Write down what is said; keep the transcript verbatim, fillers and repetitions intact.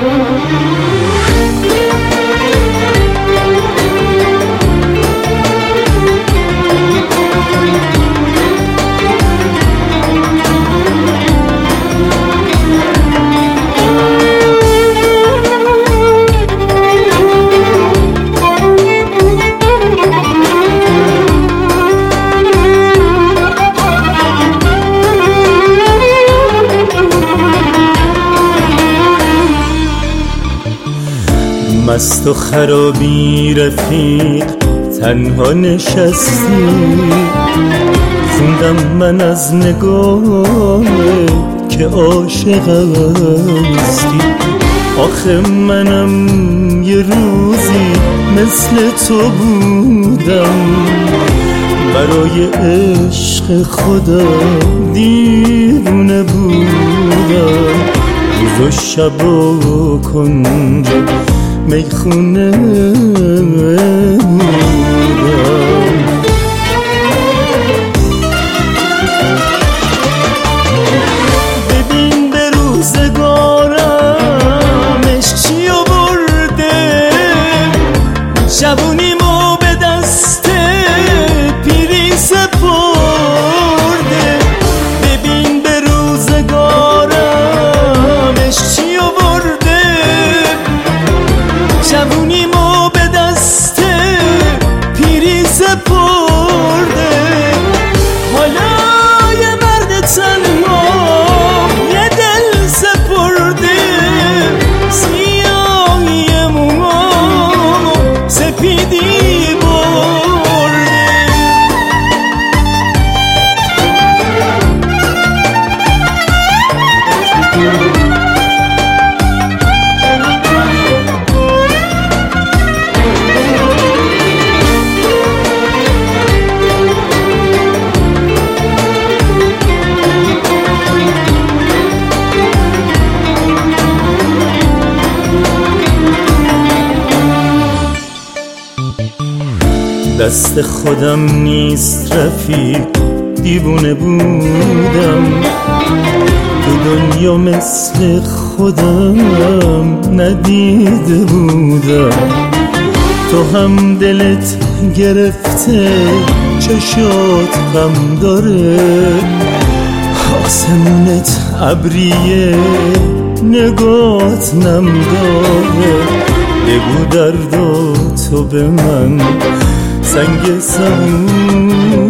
مست و خرابی رفیق تنها نشستی، خوندم من از نگاه که عاشق هستی. آخه منم یه روزی مثل تو بودم، برای عشق خدا دیوونه بودم. روز و شب و کنج میخونه بودم. ببین به روزگارم عشق چی آورده، جوونیمو به دست پیری سپرده. ببین به روزگارم عشق چی آورده، جوونیمو به دست پیری سپرده. حالا یه مرد تنها یه دل سپرده، سیاهی موها سپیدی برده. دست خودم نیست رفیق، دیوونه بودم. تو دنیا مثل خودم ندیده بودم. تو هم دلت گرفته، چشات غم داره، آسمونت ابریه، نگات نم داره. بگو درد و تو به من سنگ سمون